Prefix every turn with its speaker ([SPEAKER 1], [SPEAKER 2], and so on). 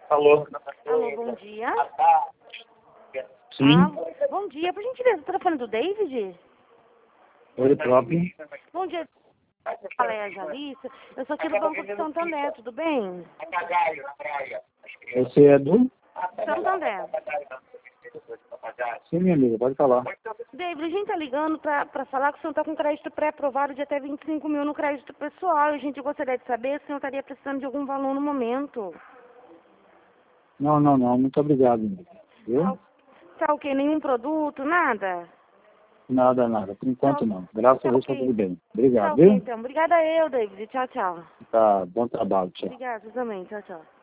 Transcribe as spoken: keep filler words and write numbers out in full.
[SPEAKER 1] Alô?
[SPEAKER 2] Alô, bom dia.
[SPEAKER 3] Sim,
[SPEAKER 2] Ah, bom dia, por gentileza, o telefone do David?
[SPEAKER 3] ele próprio.
[SPEAKER 2] Bom dia, fala é a Jalissa. Eu sou aqui do Banco de Santander, tudo bem?
[SPEAKER 3] Você é do?
[SPEAKER 2] Santander.
[SPEAKER 3] Sim, minha amiga, pode falar.
[SPEAKER 2] David, a gente tá ligando pra, pra falar que o senhor tá com crédito pré-aprovado de até vinte e cinco mil no crédito pessoal. E a gente gostaria de saber se o senhor estaria precisando de algum valor no momento.
[SPEAKER 3] Não, não, não, muito obrigado, amiga. Viu?
[SPEAKER 2] Tá, tá ok? Nenhum produto, nada?
[SPEAKER 3] Nada, nada. Por enquanto
[SPEAKER 2] Tá,
[SPEAKER 3] não. Graças
[SPEAKER 2] tá
[SPEAKER 3] a Deus tá
[SPEAKER 2] ok.
[SPEAKER 3] tudo bem.
[SPEAKER 2] Tá
[SPEAKER 3] Obrigado,
[SPEAKER 2] ok,
[SPEAKER 3] viu?
[SPEAKER 2] então. Obrigada eu, David. Tchau, tchau.
[SPEAKER 3] Tá, bom trabalho, tchau.
[SPEAKER 2] Obrigada, você também. Tchau, tchau.